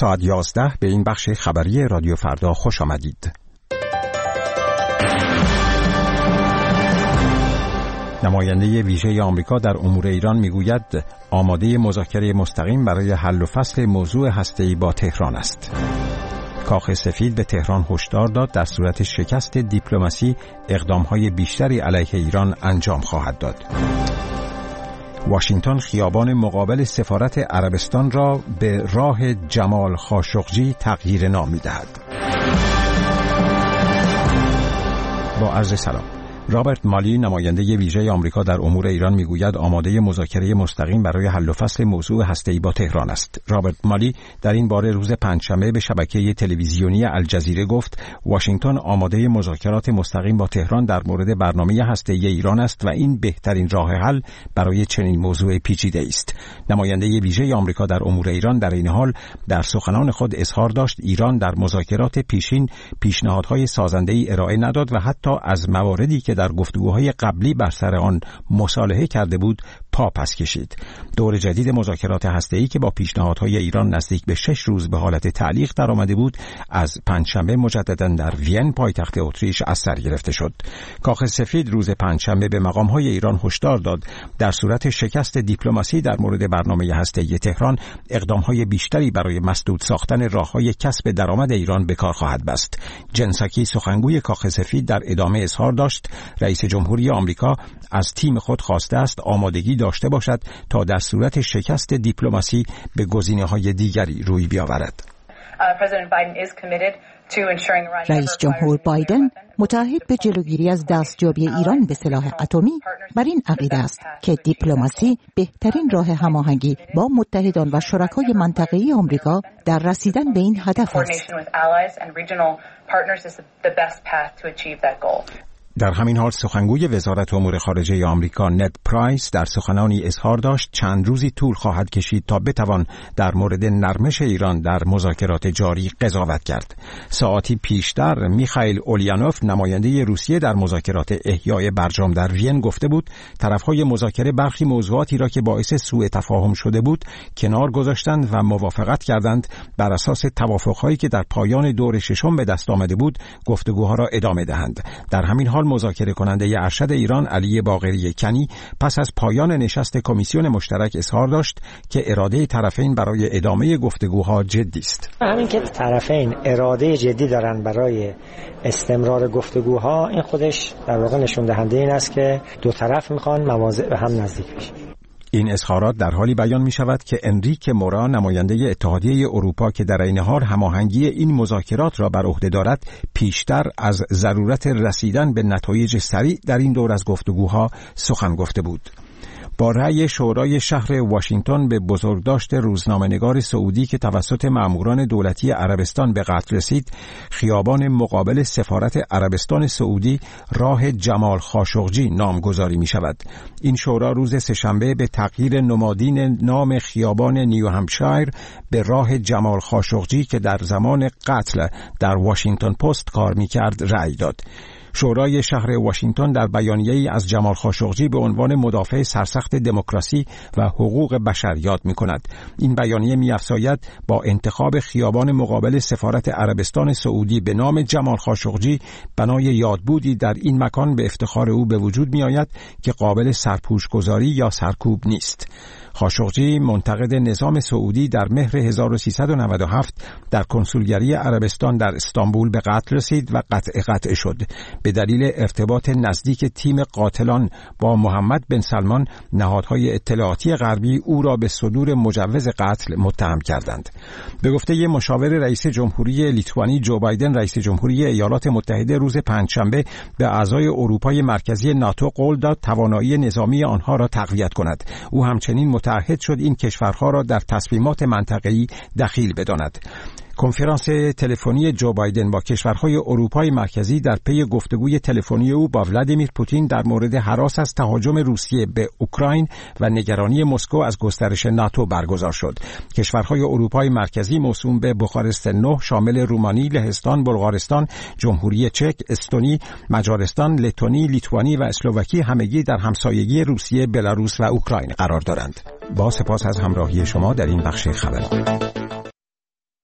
ساعت 11 به این بخش خبری رادیو فردا خوش آمدید. نماینده ویژه آمریکا در امور ایران میگوید آماده مذاکره مستقیم برای حل و فصل موضوع هسته‌ای با تهران است. کاخ سفید به تهران هشدار داد در صورت شکست دیپلماسی اقدام‌های بیشتری علیه ایران انجام خواهد داد. واشنگتن خیابان مقابل سفارت عربستان را به راه جمال خاشقجی تغییر نام می‌دهد. با عرض سلام. رابرت مالی نماینده ویژه آمریکا در امور ایران میگوید آماده مذاکره مستقیم برای حل و فصل موضوع هسته‌ای با تهران است. رابرت مالی در این باره روز پنجشنبه به شبکه تلویزیونی الجزیره گفت واشنگتن آماده مذاکرات مستقیم با تهران در مورد برنامه هسته‌ای ایران است و این بهترین راه حل برای چنین موضوع پیچیده است. نماینده ویژه آمریکا در امور ایران در این حال در سخنان خود اظهار داشت ایران در مذاکرات پیشین پیشنهادهای سازنده‌ای ارائه نداد و حتی از مواردی که در گفتگوهای قبلی بر سر آن مصالحه کرده بود پا پس کشید. دور جدید مذاکرات هسته‌ای که با پیشنهادهای ایران نزدیک به 6 روز به حالت تعلیق درآمده بود از پنجشنبه مجددا در وین پایتخت اتریش از سر گرفته شد. کاخ سفید روز پنجشنبه به مقام‌های ایران هشدار داد در صورت شکست دیپلماسی در مورد برنامه هسته‌ای تهران اقدام‌های بیشتری برای مسدود ساختن راه‌های کسب درآمد ایران به کار خواهد بست. جن ساکی سخنگوی کاخ سفید در ادامه اظهار داشت رئیس جمهوری آمریکا از تیم خود خواسته است آمادگی داشته باشد تا در صورت شکست دیپلماسی به گزینه‌های دیگری روی بیاورد. رئیس جمهور بایدن متعهد به جلوگیری از دستیابی ایران به سلاح اتمی بر این عقیده است که دیپلماسی بهترین راه هماهنگی با متحدان و شرکای منطقه‌ای آمریکا در رسیدن به این هدف است. در همین حال سخنگوی وزارت امور خارجه آمریکا ند پرایس در سخنانی اظهار داشت چند روزی طول خواهد کشید تا بتوان در مورد نرمش ایران در مذاکرات جاری قضاوت کرد. ساعتی پیشتر میخائیل اولیانوف نماینده روسیه در مذاکرات احیای برجام در وین گفته بود طرفهای مذاکره برخی موضوعاتی را که باعث سوء تفاهم شده بود کنار گذاشتند و موافقت کردند بر اساس توافقهایی که در پایان دور ششم به دست آمده بود گفتگوها را ادامه دهند. در همین حال مذاکره کننده ارشد ایران علی باقری کنی پس از پایان نشست کمیسیون مشترک اظهار داشت که اراده طرفین برای ادامه گفتگوها جدی است. همین که طرفین اراده جدی دارن برای استمرار گفتگوها این خودش در واقع نشون دهنده این است که دو طرف میخوان مواضع به هم نزدیک بشن. این اظهارات در حالی بیان می شود که انریک مورا نماینده اتحادیه اروپا که در عین حال هماهنگی این مذاکرات را بر عهده دارد پیشتر از ضرورت رسیدن به نتایج سریع در این دور از گفتگوها سخن گفته بود. با رأی شورای شهر واشنگتن به بزرگداشت روزنامه‌نگار سعودی که توسط ماموران دولتی عربستان به قتل رسید، خیابان مقابل سفارت عربستان سعودی راه جمال خاشقجی نامگذاری می شود. این شورا روز سه‌شنبه به تغییر نمادین نام خیابان نیو همشایر به راه جمال خاشقجی که در زمان قتل در واشنگتن پست کار می کرد رأی داد. شورای شهر واشنگتن در بیانیه‌ای از جمال خاشقجی به عنوان مدافع سرسخت دموکراسی و حقوق بشر یاد می‌کند. این بیانیه می‌افزاید با انتخاب خیابان مقابل سفارت عربستان سعودی به نام جمال خاشقجی بنای یادبودی در این مکان به افتخار او به وجود می‌آید که قابل سرپوش‌گذاری یا سرکوب نیست. خاشقجی منتقد نظام سعودی در مهر 1397 در کنسولگری عربستان در استانبول به قتل رسید و قطع شد. به دلیل ارتباط نزدیک تیم قاتلان با محمد بن سلمان، نهادهای اطلاعاتی غربی او را به صدور مجوز قتل متهم کردند. به گفته مشاور رئیس جمهوری لیتوانی جو بایدن، رئیس جمهوری ایالات متحده روز پنجشنبه به اعضای اروپای مرکزی ناتو قول داد توانایی نظامی آنها را تقویت کند. او همچنین متعهد شد این کشورها را در تصمیمات منطقه‌ای دخیل بداند. کنفرانس تلفنی جو بایدن با کشورهای اروپای مرکزی در پی گفتگوی تلفنی او با ولادیمیر پوتین در مورد هراس از تهاجم روسیه به اوکراین و نگرانی مسکو از گسترش ناتو برگزار شد. کشورهای اروپای مرکزی موسوم به بخارست 9 شامل رومانی، لهستان، بلغارستان، جمهوری چک، استونی، مجارستان، لتونی، لیتوانی و اسلواکی همگی در همسایگی روسیه، بلاروس و اوکراین قرار دارند. با سپاس از همراهی شما در این بخش خبری.